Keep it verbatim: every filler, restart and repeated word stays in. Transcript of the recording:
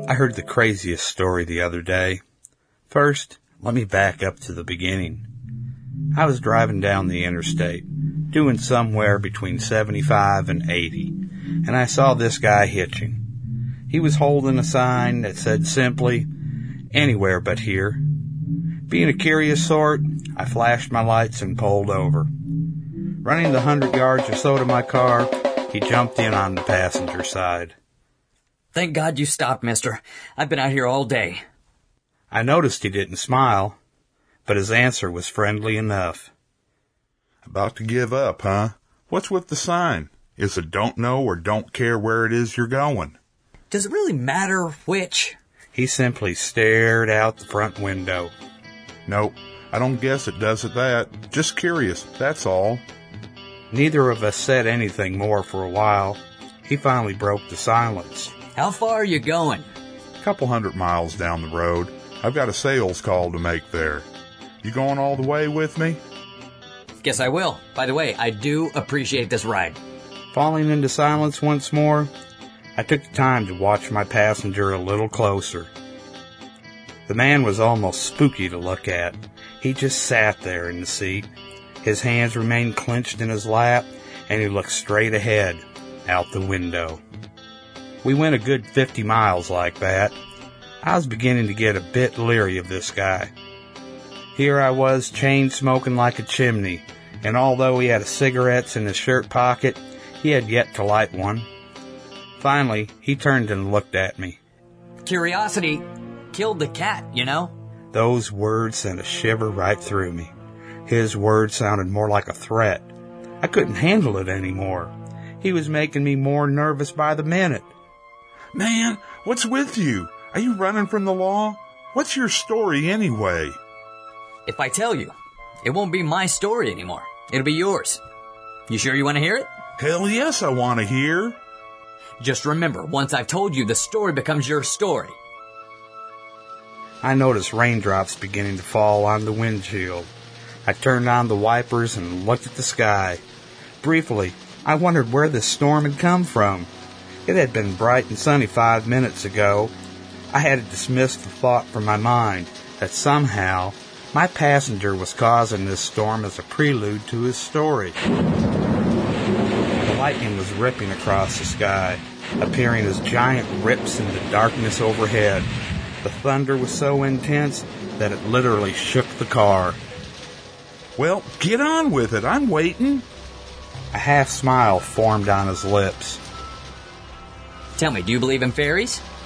I heard the craziest story the other day. First, let me back up to the beginning. I was driving down the interstate, doing somewhere between seventy-five and eighty, and I saw this guy hitching. He was holding a sign that said simply, "Anywhere but here." Being a curious sort, I flashed my lights and pulled over. Running the hundred yards or so to my car, he jumped in on the passenger side. Thank God you stopped, mister. I've been out here all day. I noticed he didn't smile, but his answer was friendly enough. About to give up, huh? What's with the sign? Is it don't know or don't care where it is you're going? Does it really matter which? He simply stared out the front window. Nope, I don't guess it does at that. Just curious, that's all. Neither of us said anything more for a while. He finally broke the silence. How far are you going? A couple hundred miles down the road. I've got a sales call to make there. You going all the way with me? Guess I will. By the way, I do appreciate this ride. Falling into silence once more, I took the time to watch my passenger a little closer. The man was almost spooky to look at. He just sat there in the seat. His hands remained clenched in his lap, and he looked straight ahead, out the window. We went a good fifty miles like that. I was beginning to get a bit leery of this guy. Here I was, chain smoking like a chimney, and although he had cigarettes in his shirt pocket, he had yet to light one. Finally, he turned and looked at me. Curiosity killed the cat, you know? Those words sent a shiver right through me. His words sounded more like a threat. I couldn't handle it anymore. He was making me more nervous by the minute. Man, what's with you? Are you running from the law? What's your story anyway? If I tell you, it won't be my story anymore. It'll be yours. You sure you want to hear it? Hell yes, I want to hear. Just remember, once I've told you, the story becomes your story. I noticed raindrops beginning to fall on the windshield. I turned on the wipers and looked at the sky. Briefly, I wondered where this storm had come from. It had been bright and sunny five minutes ago. I had dismissed the thought from my mind that somehow my passenger was causing this storm as a prelude to his story. The lightning was ripping across the sky, appearing as giant rips in the darkness overhead. The thunder was so intense that it literally shook the car. Well, get on with it. I'm waiting. A half smile formed on his lips. Tell me, do you believe in fairies?